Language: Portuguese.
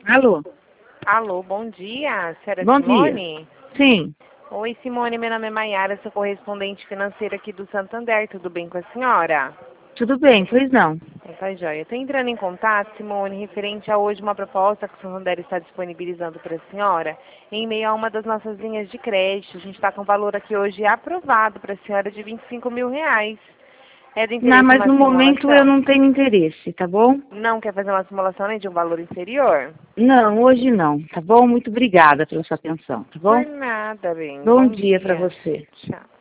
Alô? Alô, bom dia, senhora Bom Simone? dia. Sim. Oi, Simone, meu nome é Maiara, sou correspondente financeira aqui do Santander, tudo bem com a senhora? Tudo bem, pois não. Tá joia. Estou entrando em contato, Simone, referente a hoje uma proposta que o Santander está disponibilizando para a senhora, em meio a uma das nossas linhas de crédito. A gente está com o valor aqui hoje aprovado para a senhora de R$ 25.000. É do Não, interesse mas uma no momento eu simulação? não tenho interesse, tá bom? Não quer fazer uma simulação nem de um valor inferior? Não, hoje não, tá bom? Muito obrigada pela sua atenção, tá Por bom? nada, bem. Bom Bom dia pra dia. você. Tchau.